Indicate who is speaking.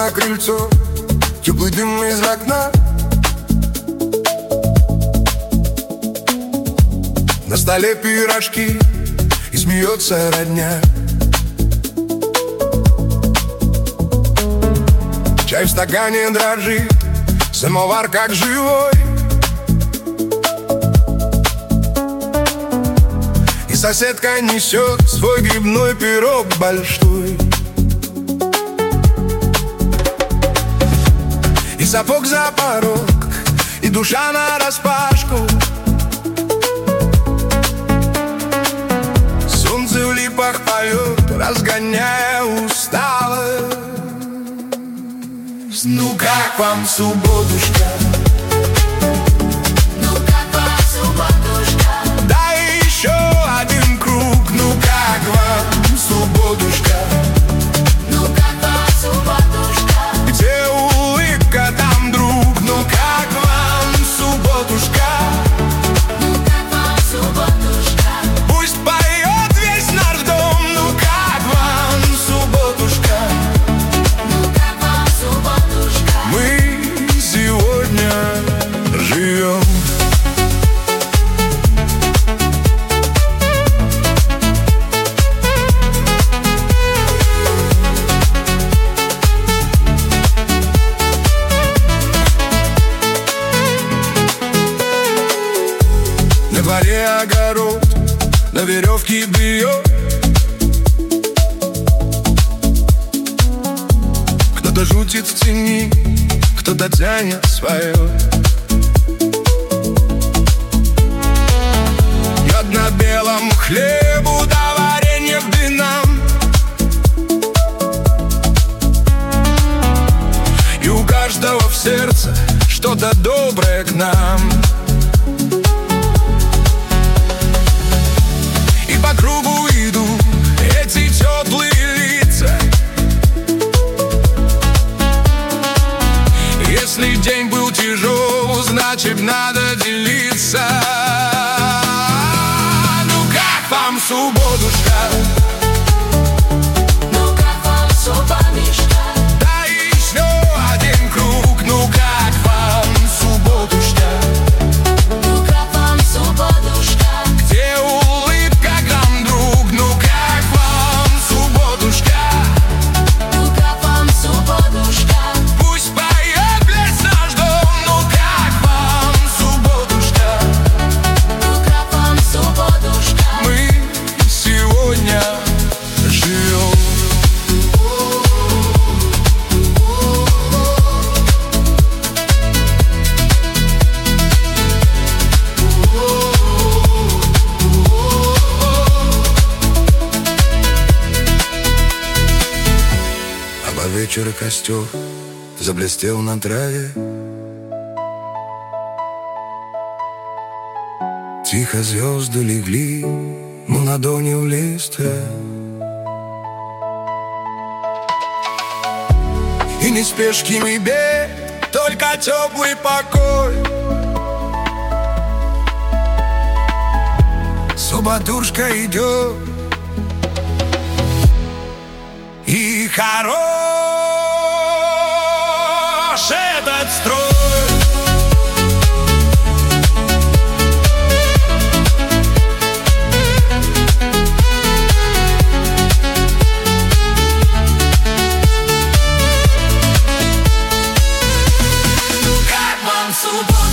Speaker 1: на крыльцо, теплый дым из окна. На столе пирожки, и смеется родня. Чай в стакане дрожит, самовар как живой. И соседка несет свой грибной пирог большой. И сапог за порог, и душа нараспашку. Солнце в липах поет, разгоняя усталость. Ну как вам субботушка?
Speaker 2: Ну как вам субботушка?
Speaker 1: Да еще один круг. Ну как вам субботушка?
Speaker 2: Ну как вам субботушка?
Speaker 1: Где улыбка, там друг. Ну как вам субботушка?
Speaker 2: Ну как вам субботушка?
Speaker 1: Пусть поет весь наш дом. Ну как вам субботушка?
Speaker 2: Ну как вам субботушка?
Speaker 1: Мы сегодня живем. На дворе огород, на веревке бьет. Кто-то жутит в тени, кто-то тянет свое. Мед на белом хлебу, да варенье к блинам. И у каждого в сердце что-то доброе к нам. И по кругу идут эти теплые лица. Если день был тяжел, значит надо делиться. Ну как вам субботушка?
Speaker 2: Ну как вам субботушка?
Speaker 1: Да еще один круг. Ну как вам субботушка?
Speaker 2: Ну как вам субботушка?
Speaker 1: Где улыбка, грамм друг. Ну как вам субботушка?
Speaker 2: Ну как вам субботушка?
Speaker 1: Пусть поет весь наш дом. Ну как вам субботушка?
Speaker 2: Ну как вам субботушка?
Speaker 1: Мы сегодня живем. А под вечер костер заблестел на траве. Тихо звезды легли, мы на ладони в листе. И ни спешки, ни бег, только теплый покой. Субботушка идет, и хорош этот строй.
Speaker 2: Как вам субботушка?